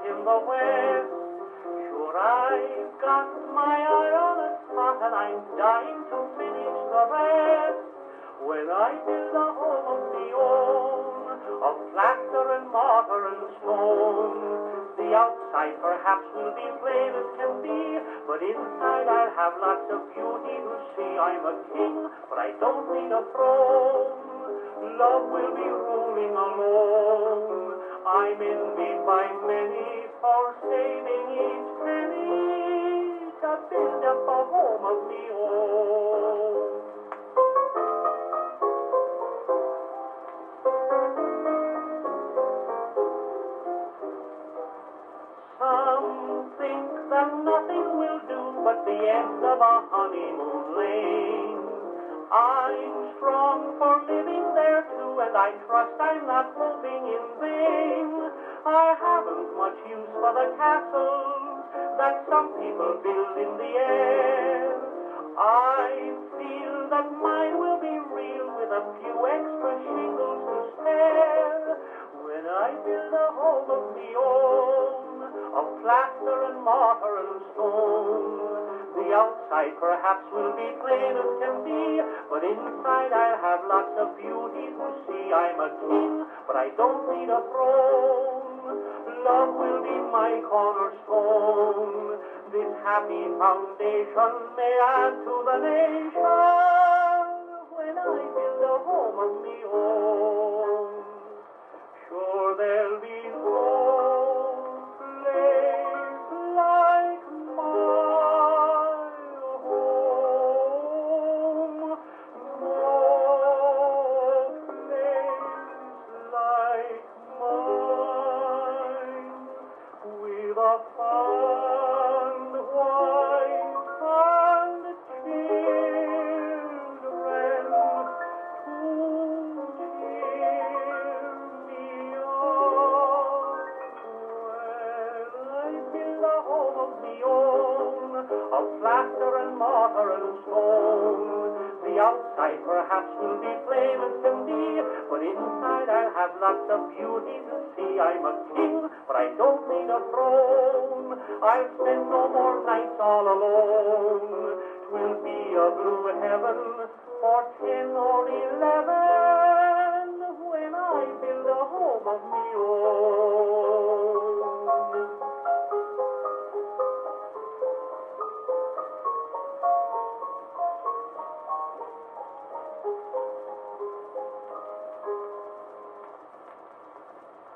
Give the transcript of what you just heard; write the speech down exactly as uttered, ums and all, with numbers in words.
in the west. Sure, I've got my eye on a spot and I'm dying to finish the rest. When I build a home of me own, of plaster and mortar and stone, the outside perhaps will be plain as can be, but inside I'll have lots of beauty to see. I'm a king, but I don't need a throne. Love will be ruling alone. I'm envied by many for saving each penny to build up a home of me own. Some think that nothing will do but the end of a honeymoon lane. I'm strong for living there too, and I trust I'm not hoping in vain. I haven't much use for the castles that some people build in the air. I feel that mine will be real with a few extra shingles to spare. When I build a home of me own, of plaster and mortar and stone, the outside perhaps will be plain as can be, but inside I'll have lots of beauty to see. I'm a king, but I don't need a throne. Love will be my cornerstone. This happy foundation may add to the nation when I build a home of me own. Sure, there'll be no place like my home, no place like mine, with a fond wife and children to cheer me up. When I build a home of me own, of plaster and mortar and stone, the outside perhaps will be plain as can be, but inside I'll have lots of beauty to see. I'm a king, but I don't need a throne. I'll spend no more nights all alone. 'Twill be a blue heaven for ten or eleven.